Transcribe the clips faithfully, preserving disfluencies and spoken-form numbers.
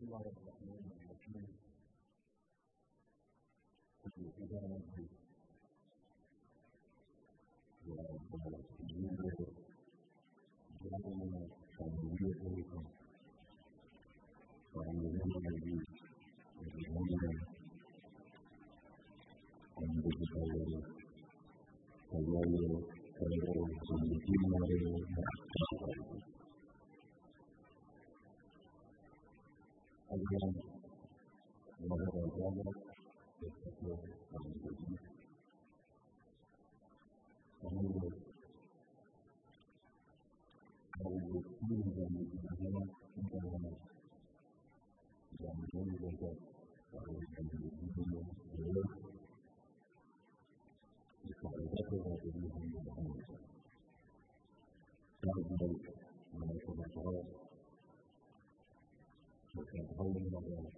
الله الرحمن الرحيم. الإدارة والتجميل جعلنا شعبية لكم وعندنا الذي يجعلنا عند الجبال والله خير الجنتين والأحقاق. اليوم ظهر ذلك يستطيع أن يجيب ومن المسلمين جميعا عندما جميعا لذلك وعليهم بالدين والجلال لسعادتها جميعا بالحمد تعبد من الخلفاء وكان الله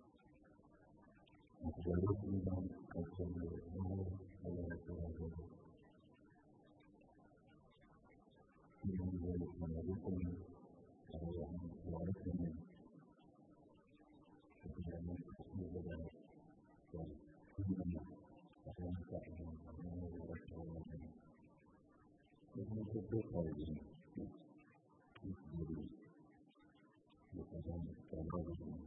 مخبرات من أجل الله على رسوله من ذلك منابكم على وعرفنا وكان تسمية لنا وكلنا وكان تعلم أمام ورسوله وكان تبقى عليه يسجد وكان تعلم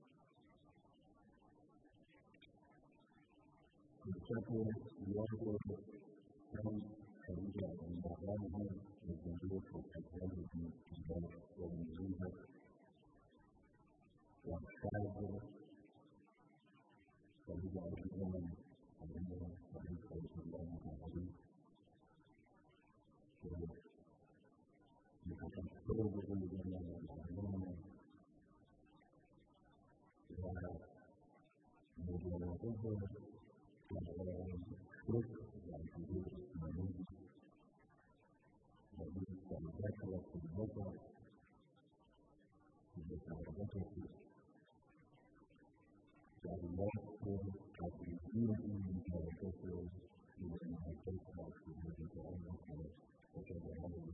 الشكوى يوجد كم خريجة من بعضها للجمهور والأجيال في الكتاب والمزيدة والحاجة خريجة أيضا عندنا خريج صلى الله عليه وسلم ويتكثر بالجميع الأعلام ومجالاتها وخلق الحدود الإسلامية التي تتذكر في البشر بمساعدته تعليمات تقليدية من حركته إلى أن تسمع في هذه الأمة وتدعمه.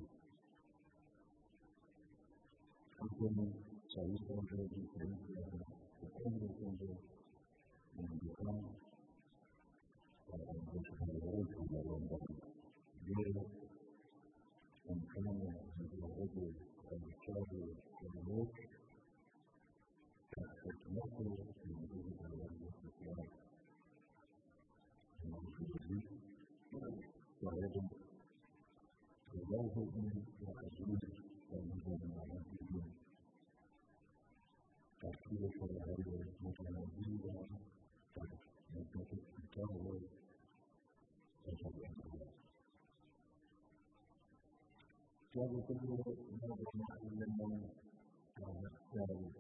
حكم شريفا الذي سيدنا وكل كل من دعاء والأنفسهم إلى رمضان غير أن كان هذا الرجل الشاب والموت حكمته من وجود الله الإسلام الموجود ويجب الله من وعزيز ومن معافيه تأثير شرعية متنازلة نتيجة التطور وشرعية. كان كل ما يعلمنا على السائل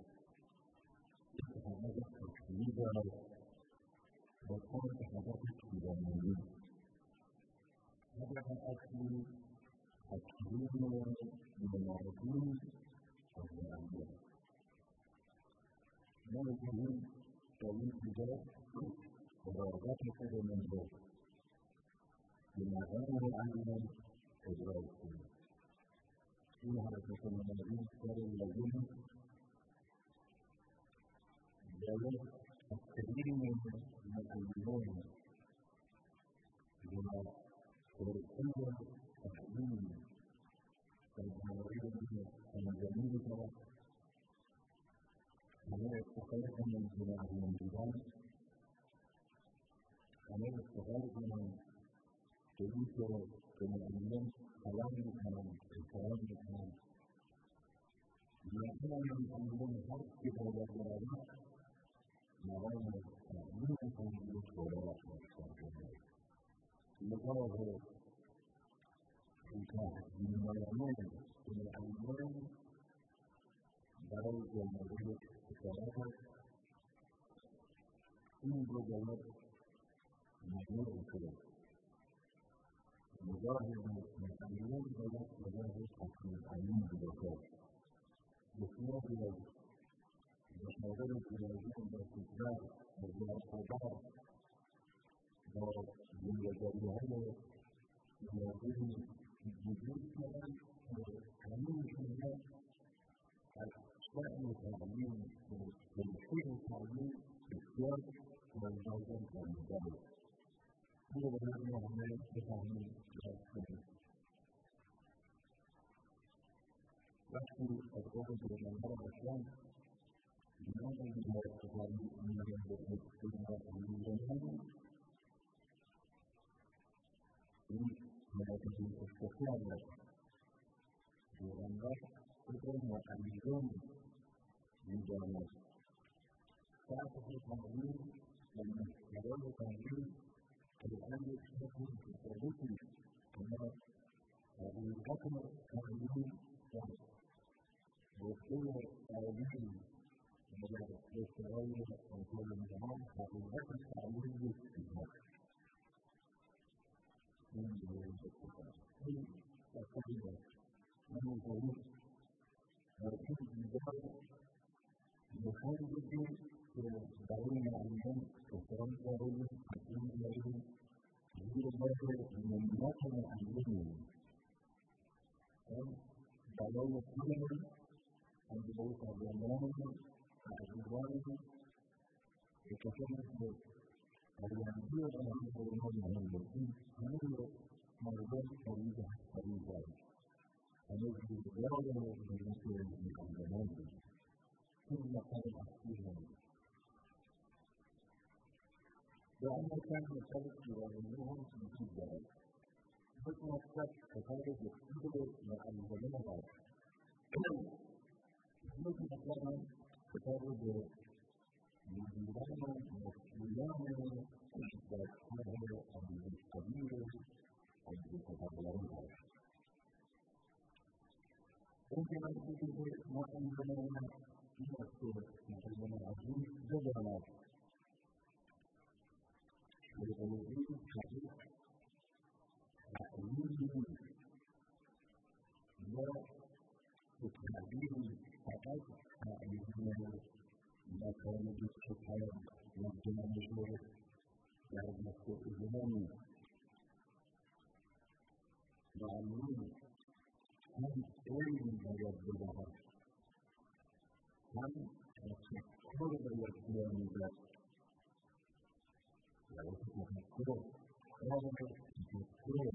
هذا التحديد وكان حدثت إلى المدينة. هذا الأكل الكريم من العظيم والأنبياء. ما يجب طويل بذات ورغبته في المنزل لما غير عنه إجراء السنة فيها تكون الذين كانوا الذين ذلك الكثير من المؤمنين لما تركوا التحليل فالمعارض من جميع أنا استخرج من جماعة الانتظام أنا استخرج من تجيب كمؤمنين كلام كلام كلام كلام لكن أنا المؤمنين هر كتاب القرآن نرانا من المؤمنين القرآن لقوله الكافر من المؤمنين المؤمنين درجة موجودة ثلاثة إن جدول مجموع الكلام مجاهد من أمين بلد مجاهد حكم أمين بلد بسيرة بلد بشغل الجنازين باستثناء مجموع الحضار ومن يجريها يجري الجديد كمان أمين الكلام شأن تعليم والشيء التعليم السياق والجوزاء والمجال هو الذي يعمل بفهم الشيء يحصل الغرض من المرء الإسلام لماذا لا يستطيع من ينبغي فيما يجنون ما يستطيع بغنى قدر وأميزون لجانب تعرف التعليم لما يرى التعليم الآن يستطيع في التعليم كما القسم التعليم وكل تعليم على الاستغلال وكل النظام حقيقة التعليم يستطيع من الاستطاعة كل التعليم من الظروف وكل الجدار يحدد دعونا عليهم كثران دعونا حكيم دعونا غير ذلك من مكان عليهم دعونا كلهم عند ذلك أبوانهم وأجوانهم وكثرة الوانبياء الذين يقولون المسلمين هنالك مرضان فريدة فريدة هنالك الرياضة والمسلمين من الجمال ثم قال أحسيهم وأن كان يسلك يوانيهم في الجبل ثم السبت فقالوا يكتبوا مع الجمال مثل مثلا كتابه بمدينة مسؤولان وكتابه الكبير والكتابة ممكن أن تكون ما أنزلنا يمثل مثلنا العزيز جبرنا والغلوبين حديث عقليين لا التعبير فقط عقليين ما كان بالسبحان والجمال وعلمة الإذنان معلوم هم علم يبدلها هم يتفكر بالأسلام ذات ويتفكر هذا التفكير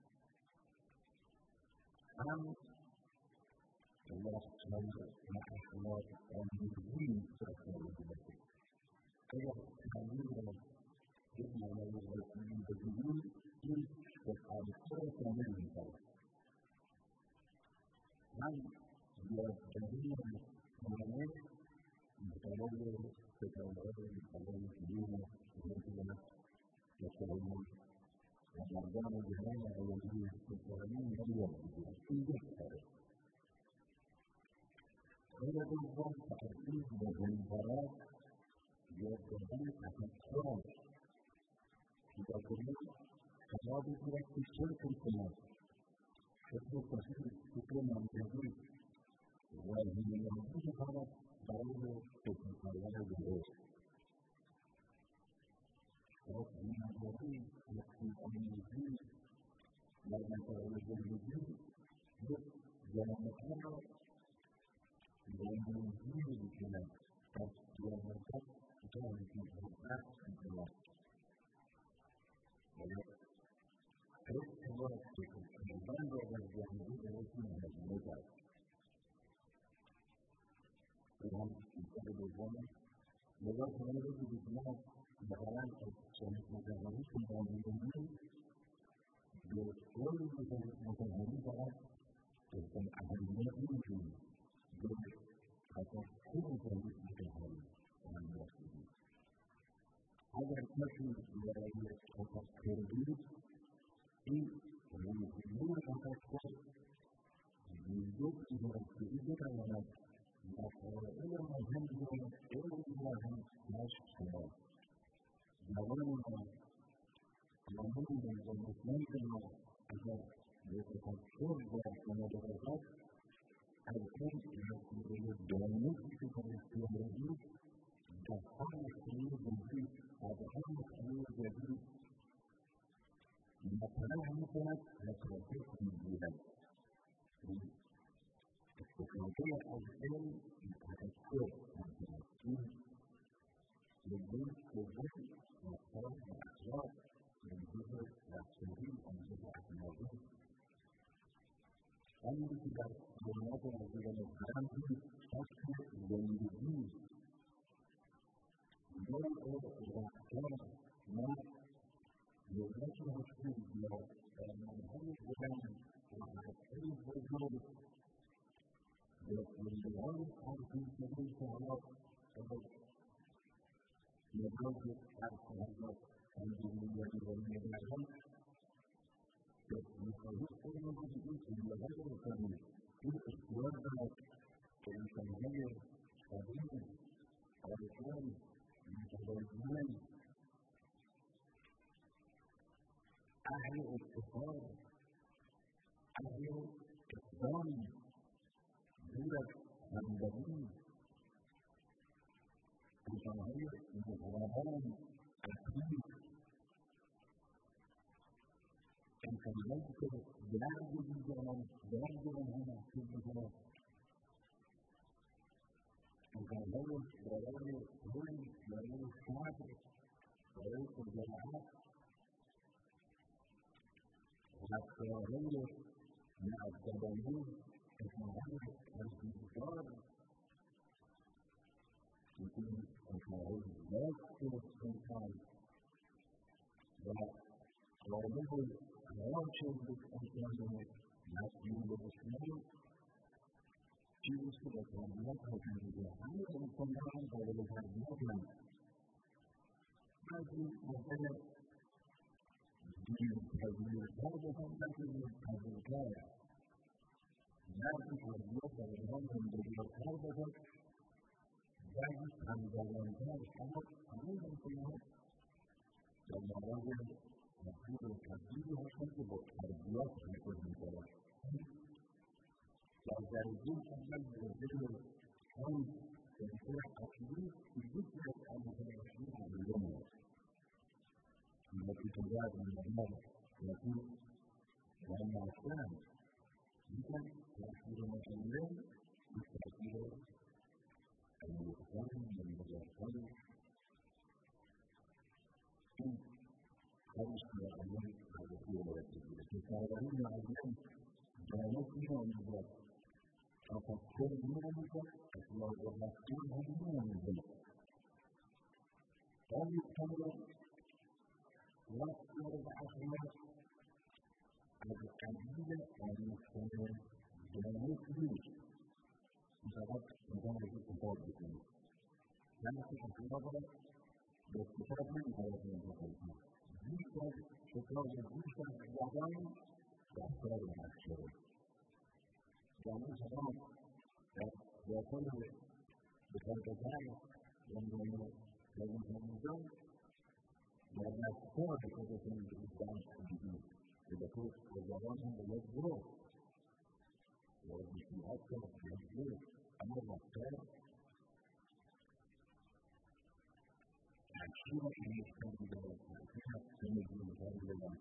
هم الله سبحانه مع أخلاق المسلمين تأثير بذلك كيف تعليم جمع المسلمين بالدين إن تتعلم منهم ذلك هم يجرون المعنى يتولوا يتولوا يتولوا يدينه ويدينه يتولوا ومرضان جهانا أوليه يتولون اليوم في ذلك هذا النظام تحديد والانفراد يجب تفكيرا إذا كنا كذلك في الشرك الكلام شرك كثير فكر من جديد وهي موجودة فقط بعيدة في الحياة بالغير ومن الجديد يكفي أن يجيب لما تعرف الجديد جاء لأن يجيب الكلام فيوم الفتح كان في الفتح في الله ولكن الله في البند والجاهلية التي من المجال وهم يستعد الزمن لذلك لا يجب إجماع مثلا متهمين في المعلمين بكل متهمين فقط تكون أهمية في حتى كل ذلك متهمين عن المسلمين هذا الكشف الولاية التفكيرية ويجبون التفكير يجب إلى التفكير على إلى مهم إلى مهم نشر دعوانا مهم المسلمين كما أجل يتفكر بمدرسات الكل يقول الدعوة في التفكير دخل التغيير الجديد ودخل التغيير الجديد مثلا مثلا نتوقف بالجهاد التكنولوجيا الآن تتكثر مثلا للبيت للبيت والصوم والأخلاق للجزء والسبيل والجزء الموجود. أما إذا نظر إلى الكلام في أصل والوجود نوع الأحكام ما يدرسه الشيء من هذا الكلام وعلى الوجود والجواب في سبيل الله يدرس الحكمة عند الله والمدعم يخلص الموجودين في هذا الكلام في اختيار الإنسانية قديما علشان متوازنين أهل اتصال أهل إقدام دولة مندبين الجمهورية المغربان الكبير كان يذكر بلاد الجنة بلاد هنا في الجنة وكان يقول بلاد هون بلاد الشعب بلاد الجماعات والتغير مع التغير التغير الانتشار يكون التغير لا يستطيع وغالبه الراشد بالأنسان يسير بالإسلام في وسط التنبيهات والتنبيهات هذا التنبيهات والتنبيهات هذه مثلا بالتغيير هذا تنبيه التغيير لكن التغيير والتنبيهات بالتغيير ذلك عن ذلك الحمد عموما التنبيهات لما رجل مفهوم التغيير وشكل بالتربيات في كل مجال فالجاهزين كمان يجب أن يكون أكيد في ذكر المتناقضين عن الجمله التي تجاد من المال يكون لأن الإسلام يمكن تأثير المسلمين بالتأثير المتقدم والمتأخر خمس أيام على كل رسول تتابعون أيام جانبنا من ذلك أفكر منك أسماء وأفكرهم من ذلك هذه الأمر وأكثر الأخلاق القليلة المستمرة جانبنا بسبب ذلك الكتاب بكله لكن النظر بالكتاب من هذا المقام ذكر شكرا ذكر الوضعين وأفكار الأكثر يعني سواء يكون بفرقتان لما يكون لأن الأفكار تكون بالإسلام الجديد إذا كنت وزاراتهم يجبرون وفي أكثر يجبرون أما الأفكار عشرة المستقبل عشرة سنة المستقبل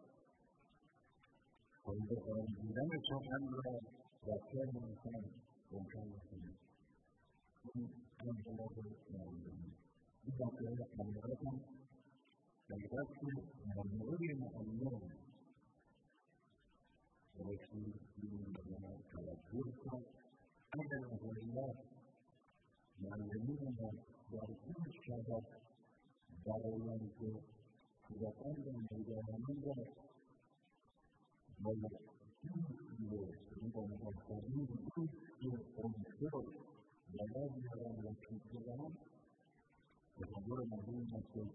وإذا شاء الله وكان الإنسان وكان الإنسان من الله يعلم إذا كان حملة فالرسل من علم الله ورسول الله كالفرقة أدنه الله يعلمون وارسل الشهادة دعوانك إذا كان المجاهدين ولا عندما القانون يكون عنصر جلال ولا كتلان وحضور مدينة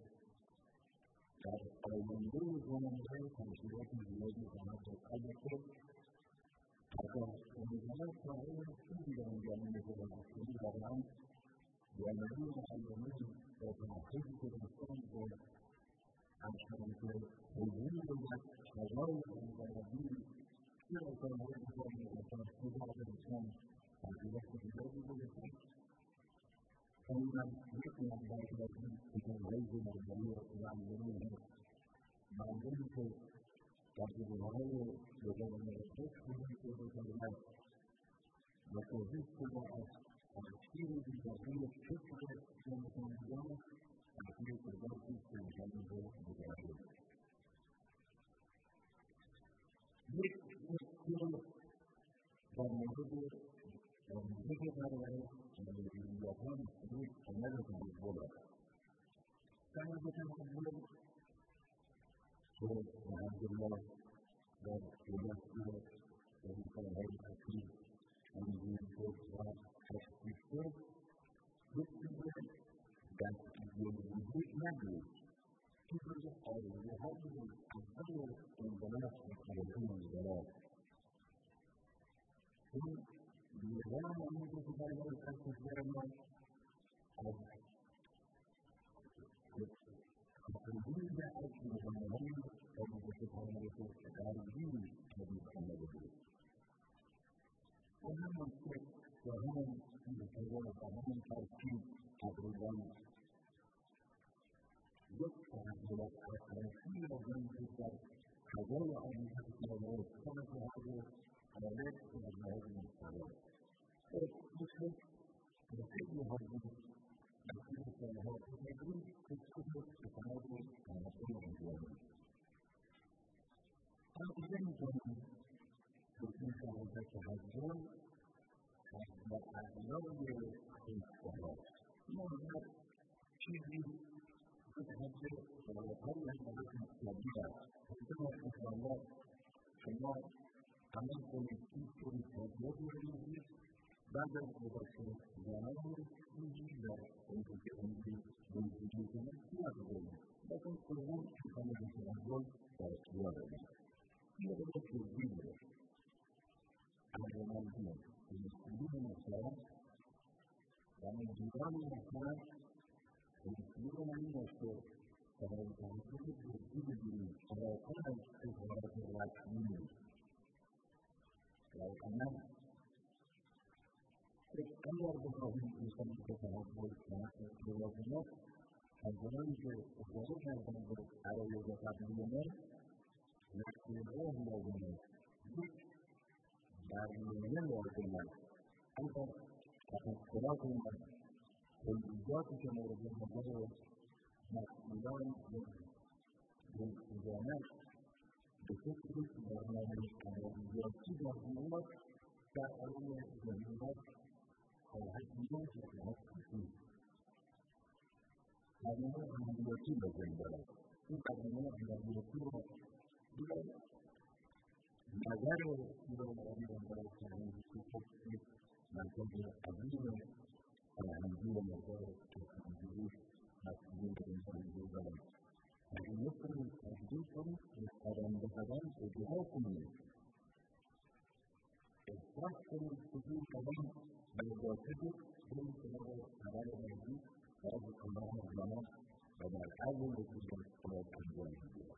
المنظور ومن ذلك مسؤوليات البلاد وعمل الأجر حتى المجالات تعالى كل من جميع المسؤولين طبعا يعملون علمهم وتنحيز الإنسان عشان وجود الشجاعة المبادئ كما كان يجب أن يكون في بعض الإنسان في وقت البلاد والإنسان فإن يكون بعض الذين يتغيرون الجميع يعملونها مع ذلك تجد الغير وجد من الشخص في الكلمات وتزيد بعض تفكير بالتغيير فكرة المتنظمة تفكير تجاربي في الجانب الجغرافي. يذكر برنامج برنامج هذا اليابان في المدرسة الأولى. كان يتنقل شيخ عبد الله ويذكر ويذكر هذا الحكيم عن الشيخ حكيم يذكر dan wujud Nabi itu orang yang hadir antara pembelas dan pembelas. Ini di dalam itu kita lihat sejarah ada kemudian ada pembelaan dan kemudian itu dari ini dari pembelaan. Orang mungkin orang yang berjalan dalam tarikh Abdullah يدفع إلى التأثير من تلك القضايا التي تتناول كانت هذه آلات من هذه القضايا. مثل مثل هذه مثل هذه التدريب تدخل في تناول المسؤول عن ذلك. هذا جانب يمكن أن يتحدثون عن الأولوية في الصلاة. ما شيء تتحدث ويقول لك أنك مستبيع وكما إن الله كما عملت من كل التجربة بعد المباشر زمان يجب أن تكون من وجود الأسباب لكن كلهم كما يتعلم الأسباب هذا التوجيه على المنزل المسلمين الصلاة ومن جيران الصلاة المسلمين من الشيء فهو يتعلم بالجبل على قدر الصلاة الراشدين لكن تتغير بقوله في سنة تتعلم الوزنات الظلام في الظلام الظلام على الوزنات اليومين يحتاجون الوزنات بعد اليومين الوزنات أيضا الصلاة والإيجاد كما ربنا قال مسؤولان بالإجابات بفكرة برنامج العمليات الأمور كأولية الجميلات الحكمية والحكمية. هذه هي عمليات الجميلات. في عمليات الجميلات بلا مجال إلى الجميلات يعني في تفكير مركزي عظيم العملية مجال الجميلات مسؤولين من الجميلات. هذه مصر تجديدهم للقدم بقدم وجهاتهم. الفرق الكبير كمان بالواسطة بين سبب حلال المجيد ورزق الله الظلام وما الحاول لتلك الصلاة الجاهلية.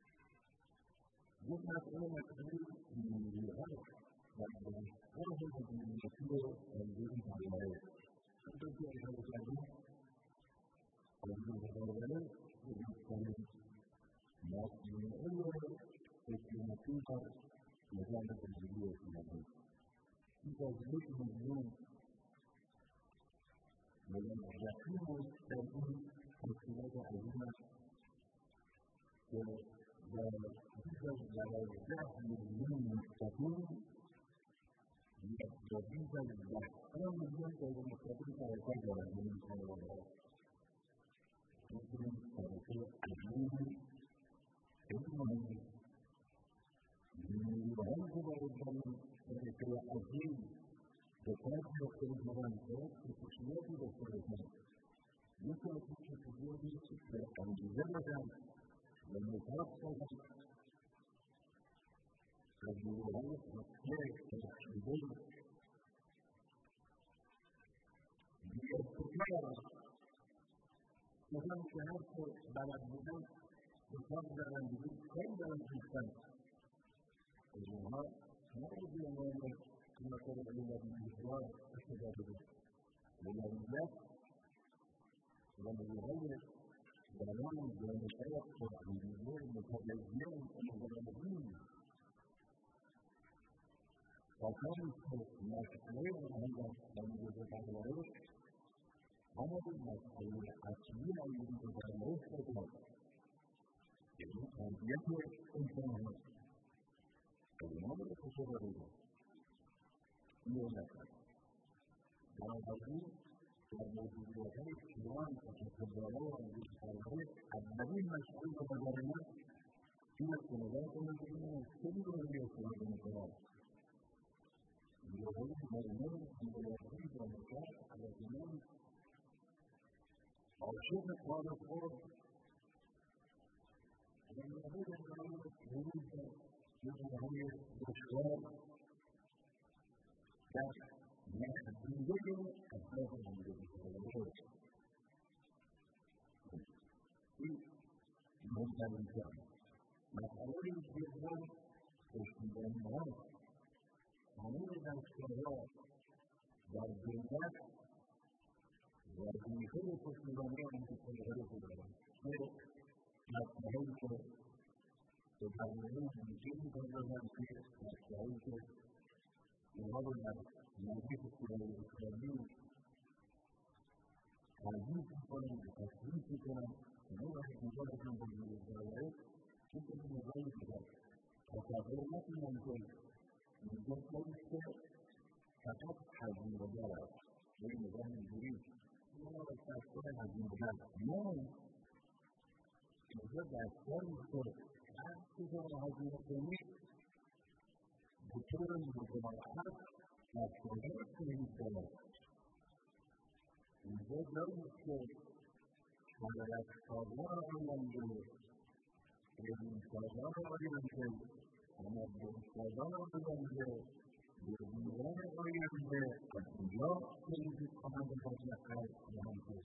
جبنا سؤال كبير من الغرب لكن هذا من المسير الذي عليه. أنت في هذا الجانب ومن هذا الجانب يمكن من أول اجتماعات مجالس الجمهورية الإسلامية. إذا ذكر اليوم من الرحيم الإسلامي بصورة عظيمة ويجب على الجهل للمستقيم يجب الإحسان للمستقيم على القدر من الله. يمكن أن يكون عظيم علمه وهذا ربما يكون عظيم بقدر الجمال وخصوصيات الإنسان. يمكن أن تكون الجمال والمتوسط والجمهورية والتحديدين باستثمار وكان كهذا بلد بدن بفضل الوجود كل الإنسان. الجمهور لا يجب أن يكون كما قال العلماء بالإجبار التجارب والعمليات ومن يغير برنامج والمشايخ والعلميين المتدينين المتدينين کسانی که مسئله آنها نمی‌گذاره درباره‌اش همون مسئله اصلی آیدی که درباره‌اش دارد یعنی تربیت انسان‌ها از اینا به فشار دارد این رو نکرد بنابراین در موجودیت‌های پیران و تکبرها و آموزش درباره اولین مسئله به نظر من این است که نظر کنید که این مشکلی رو روی استفاده می‌کنند نیروهای مؤمن نیروهای جامعه علاقه‌مند عاشق کار خود و نیروهای جامعه ورود به جامعه‌های دشوار در محدوده اهداف زندگی خود این مهمترین کار مسئله دوم پشتیبانی‌ها همه دستگاه‌ها در دولت وظیفه پشتیبانی انتخاب‌های خود دارند که دستگاه‌هایی که به برنامه همیشه می‌پردازند که دستگاه‌هایی که اینها رو در مجلس شورای اسلامی تجویز می‌کنند و تصویب می‌کنند اینها را نگاهشون به مجلس این که نگاهی شده تصور نکنند که اینجا کاریست که فقط هزینه‌دار است یک نگاه اینجوری اینها را دستگاه هزینه‌دار نه اینجا دستگاهی که هر چیز را هزینه کنید به طور مجموعات دستگاه کنید دارد اینجا جاییست که شرایط‌سازان آینده رژیم‌سازان آینده تمدن‌سازان آینده رژیم‌سازان آینده از اینجا تولید خواهند مطلق‌تر خواهند شد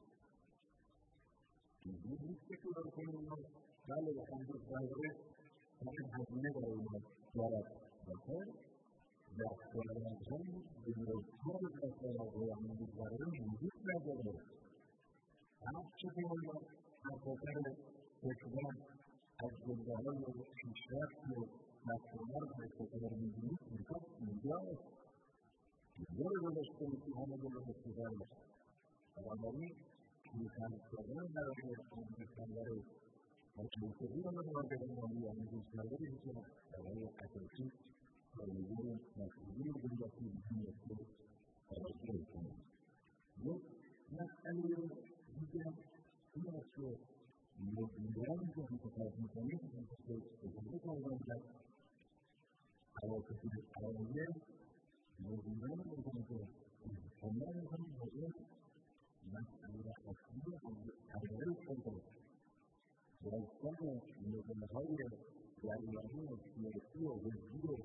اینجور نیست که کار کنیم و بله امروز درباره فقط هزینه برای ما دارد بخیر دستگاه‌های بزرگتر دستگاه‌های امروز برای وجود نداره هر چه که ما در خاطر کشور از جلوه‌های پیشرفت و دستگاه‌ها رو استفاده می‌کنیم می‌خواد اینجاست اینجا رو گذاشته کنید که همه جلو استفاده است بنابراین پیشرفت‌سازان برای آموزش‌پرور مشروطه‌ای رو مواجه نامی آموزش‌پروری می‌کنند برای اساسی کارگر مسئولین دولتی می‌تونسته توجه کنند یک مسئله دیگر این است که مدیرانی که انتخاب می‌کنید انتخاب استفاده کردن عواطف عوایل مدیرانی می‌کنند که انتخاب می‌کنید با این مسئله اصلی پرورش خود داشتن نظام‌های جریانی سیاسی و حزبی و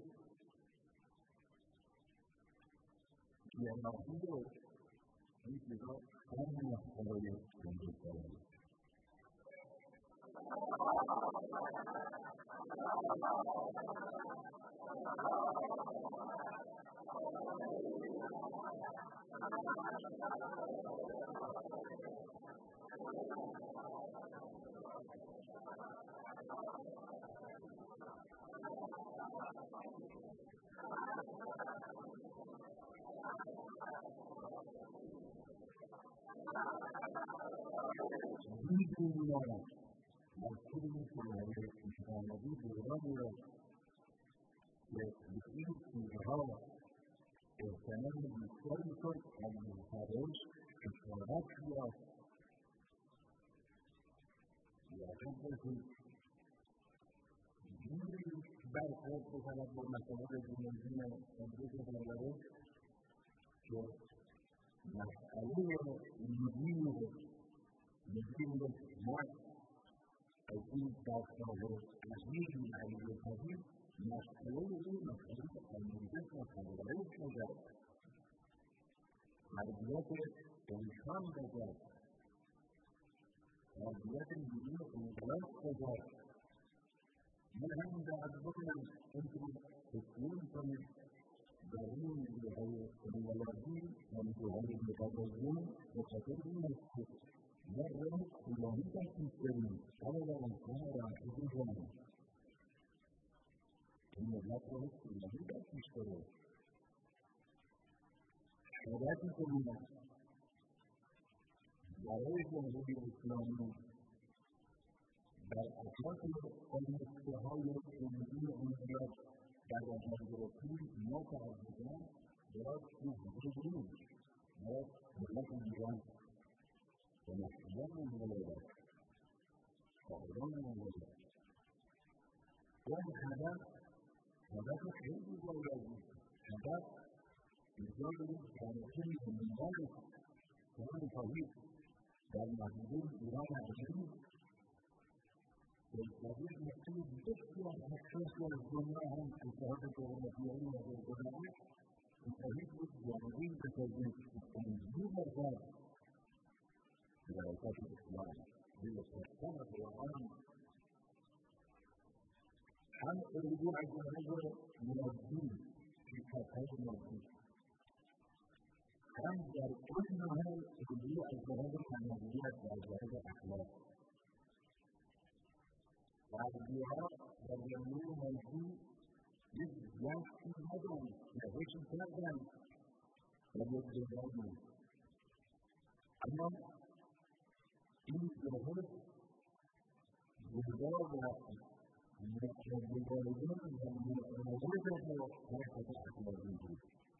جماعی و این چیزها خیلی مسئله زندگی دارند می‌دونم مسئله می‌کنه انسان‌های دورانی را که به این چیزها احتمال بیشتر می‌کند از مطابقش اشارت بیاد یادم باشید جوری برخورد بکند با مسائل جنوبی امروز درباره که مسئله مدیر مدیر ما از این دستگاه عظیم علی قدیر مسئله این مسئله آموزش و پرورش نجات تربیت انسان نجات تربیت مدیر انقلاب نجات من همین دعوت بکنم اینکه تسلیم کنید در این نیروهای ریاضی و نیروهای متوازن به خاطر این است که ما راه طولانی تشخیص داریم اولا انسان را بزنیم این ملت راه طولانی تشخیص داره هدفی که می‌دن برای جمهوری اسلامی بر اساس آموزش‌های علمی انقلاب در نظر گرفتیم متعهداً باید جمهوری نیست باید دولت ایران و مسئولان انقلاب شاهدان انقلاب اون هدف هدف خیلی باید بود هدف ایجاد یک جامعه زمین‌دار قرآن توحید در محدوده ایران عظیم به طبیع مسئول بسیار حساسی از دنیا هم اتحاد جغرافیایی و غیرگونه این توحید یک جامعه‌ای بسازیم که تنظیم باشد به حرکت اسلام زیر سرسان قرآن هم الگو از جانب مادی شرکت‌های مادی هم در این محل الگو از جانب معنویت و از جانب اخلاق غربی‌ها در زمینه مادی یک جشنی ندارند نوشی کردند و یک جدایی اما این جهود جدا و متجددین و متعارض با حرکت اخلاقی بود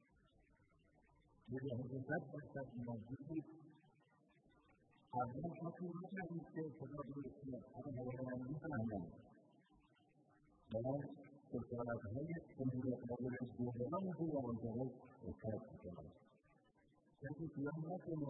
جهود صد درصد مادی بود اول حتی نکردید که اتفاق بیفتد اما حیوانات می‌فهمند دارن خسارت‌های غیرقابل جبران او را منتقل احساس می‌کنند کسی خیال نکنه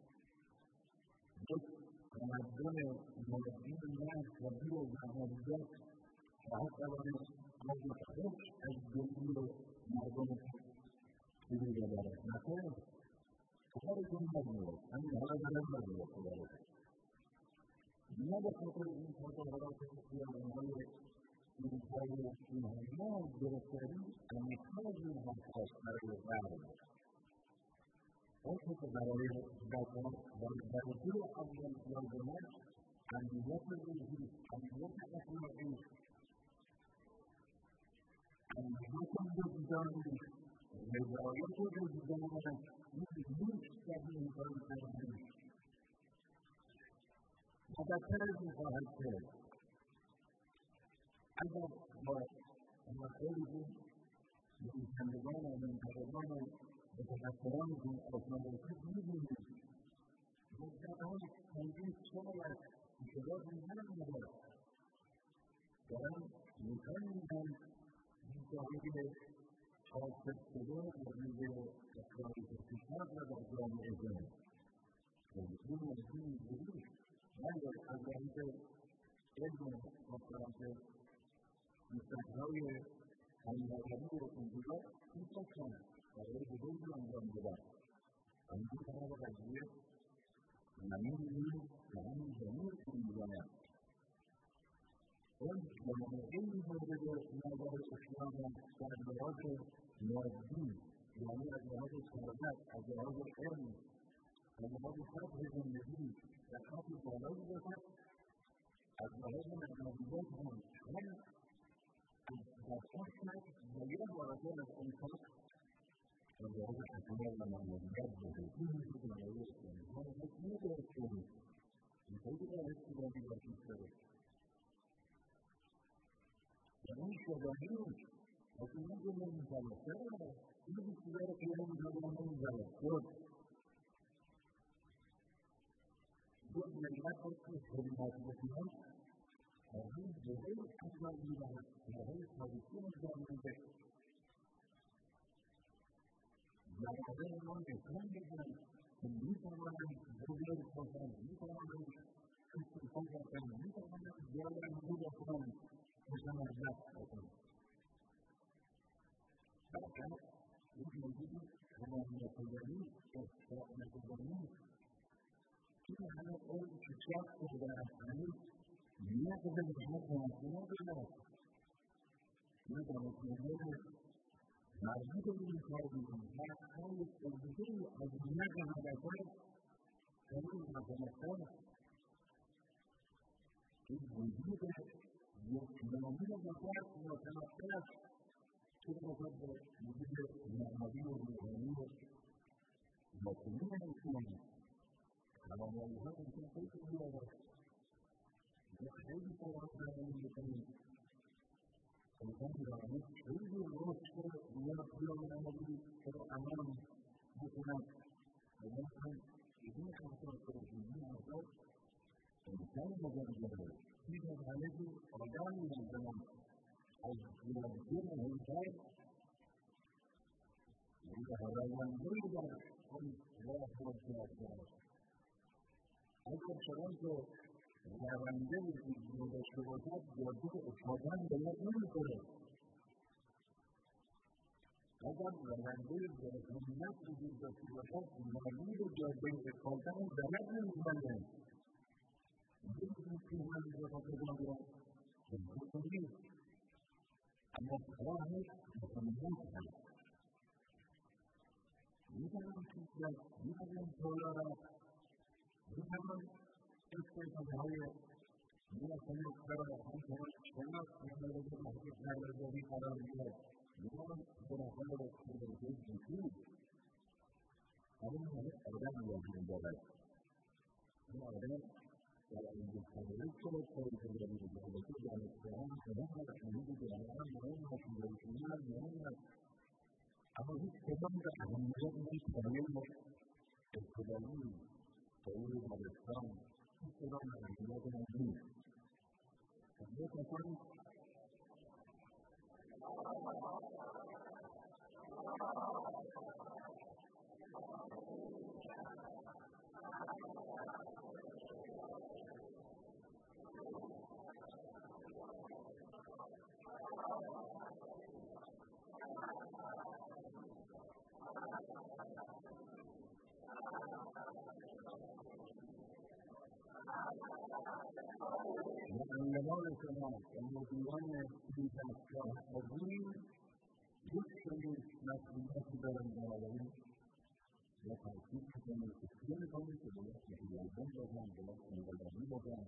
یک تمدن مادی محض و بی از معنویت فقط توانست آب خوش از دلگیر مردم خوبی ببرد نخیر کارتون نمی‌آید همین حالا دارم نمی‌آید کارتون نه به خاطر این تظاهرات خیابان‌های اروپای اینها گرفتاری انعکاس اینها خواست برای غرب آنچه که برای درجه اول لازمش امنیت روحی امنیت اخلاقی امنیت وجدانی رضایت وجدان این نیست در این کار کردن و بدتر از این خواهد کرد اگر با مسائلی نویسندگان و منتقدان و متفکرانشون آشنا باشید می‌بینید مدت‌ها چندین سال است که شباب نمی‌دارد دارن نشان می‌دهند بی‌صاحب کاسب شده در روی اصلاحی اقتصاد و در جامعه جان این موضوع اینجوری نباید از لحاظ علم مثلا مستقهای فناوری و انقلاب می‌باشند برای بزرگی انجام دادن همین طرح قضیه زمین نیست که همین زمین رو می‌داند اون جامعه‌ای مورد نظر اسلام در لحاظ مادی یعنی از لحاظ ثروت از لحاظ علم از لحاظ سطح زندگی در سطح بالایی باشد از لحاظ معنویات هم هم از باشد و یا بالاتر از آن سطح از لحاظ اخلاق و معنویات باشد این میشه جامعه اسلامی ما باید می‌درست کنیم اینطوری که در اسلامی باشید داره و این شدانی نیست از این رو نمی‌زند چرا؟ این بیشتر که نمی‌زند نمی‌زند خود یک ملت که خدمت بکنند از این جهل انجام می‌دهد جهل تاریخی انجام می‌دهد جوامع ما نشان می‌دهند که می‌توانند بزرگ باشند می‌توانند استفاده باشند می‌توانند جوانمردی باشند متمرد باشند بعد یک موجودی تمامیت‌گری احترام‌گری این همه اون که شخص شده از هنوز نقض بهت ممکنه دارد این دانشمندان مربوط به این کار می‌کنند حق‌های عمده‌ای از نقض هدف‌ها هنوز ناپدیدتر این وجود یک نامی بشر ناپدیدتر است که نسبت به وجود معنوی و روحانی باطنی انسان توانایی‌ها انسان خیلی زیاد است. ما خیلی فرار زمانی می‌کنیم. انسان دارد خیلی رشد نیاز بیامد که عمل بکند. انسان بدون خطر خودشونی آزاد انسان مجرد چیز از همه جو آدم می‌زنم از زیادگیر مهمتر یعنی روندهی در اون راه مجرد دارد. اگر شدن که رونده وجود داشته باشد جاده افتادن باید نمی‌کنه. اگر رونده ذهنیت وجود داشته باشد نوید جاده افتادن بلد نمی‌کنه. نمی‌تونید که من بخواد بگم چون نیست اما راهش مهمت هست. می‌تونم چیز داشت، می‌تونم تولا را می‌تونم استفاده‌های می‌تونم برای همچنان شناس می‌تونم محبت نردازی قرار بیاد. می‌تونم برای را کنده بسید. اما همه آدم یادیم دارد. این آدم در این جمعه کنید کنید کنید کنید کنید کنید دانشگاهان مهم است کنید جامعه مهم است دانشگاهان مهم است اما هیچ کدام را اهمیت نیست تعلیم ابتدایی تعلیم دبستان هیچ کدام اهمیت نیست. یک کسانی معلمان شما و مدیران این دانشگاه عظیم یک سری مسئولیتی دارند بنابراین یا تاکید کنید اصلاح کنید که باید متیازن باشند باید نگهداری باشند.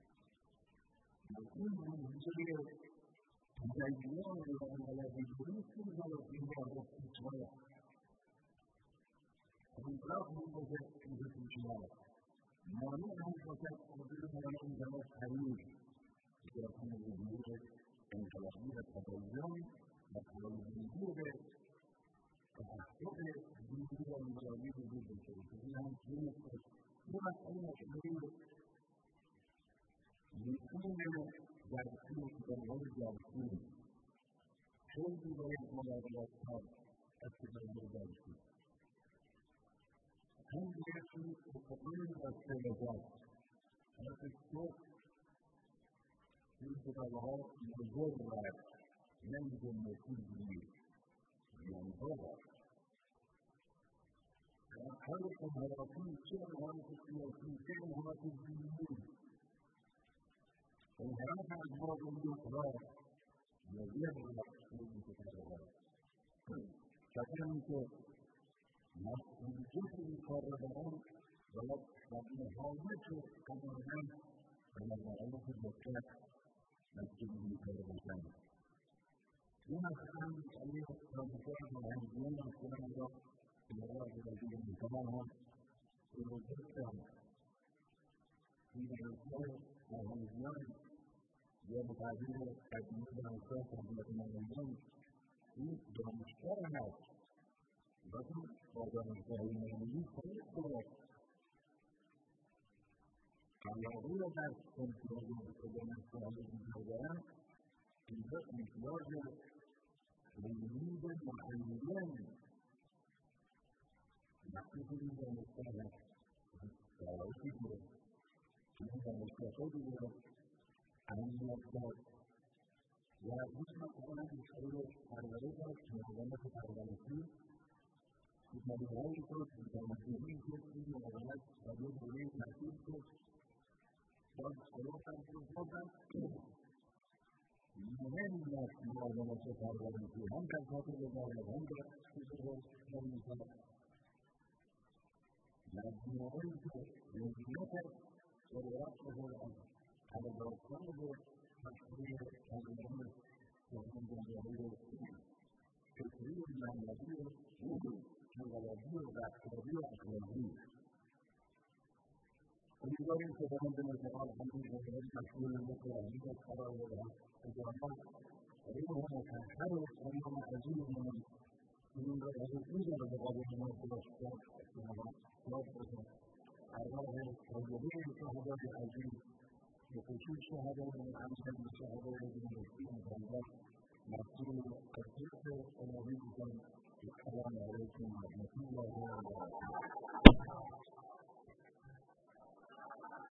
این منظوری تجزیه‌ها و ملاحظه‌ای که باید این را پیش‌ها اطلاق می‌باشد این پیش‌ها مانع هم باشد وجود مانع جمع خرید اجازه وجود انقلابی و تبایان و تبایی‌گیر به تحقق دینی و انقلابی وجود داشته باشد. این هم چیزی است این مسئله مسئله لیکون درسی کتاب‌های درسی خیلی باید مراقبت کرد از کتاب‌های درسی. هم درسی کتاب‌های داشته باشد. مثل صبح این کتاب‌ها مضر نمی‌گه مفیدی منظور هر امهاتی چه امهاتی سیاسی چه امهاتی دینی انحراف از باب الاخرى نظیر این کتاب‌ها کسانی که مسئولیت این کار را دارند باید در نهایت کاملا و در نهایت دقت مسئول این کار باشند. این اصلا مسئله رابطه فرهنگیان اصلا را که برای وزیر انتقال هم پروژکتم این رابطه فرهنگیان یا به تعبیر قدیمی دانشگاه تربیت نمایان این دانشگاه هست وقتی با دانشگاه‌های نمایی خیلی خوب است. علاقه را در امتیاز دانشگاه‌های دیگر دارند اینجا امتیاز علمی معین وقتی که این دانشگاه هست دارایشی دیگه این دانشگاه‌ها دیگه اهمیت دارد و هیچ مثلا مسئله پرورش هست مقاومت پرورشی مطالعه‌هایی که مطالعه‌هایی که این مقاومت در یک دوره تحصیل که باز خلاف هم که بودن مهم است مقاومت پرورشی هم در خاطر بزارد هم در خاطر بزارد مجموعه‌ای که مهمیت است و رفت از پرداختن به مسئله تغییرات جهان جمعی‌های فکری و معنوی فوق‌العاده‌ای و رفتاری و اخلاقی. امیدواریم که خداوند متعال همین قرآن مسئول متعالی و قرار و خداوند روح مطهر و سلام عزیزمان این را از این را به قابل ما فرستاد که ما باشد ارواح طیبه شهدای عزیز به خصوص شهدای امثال شهدای زندگی مقدس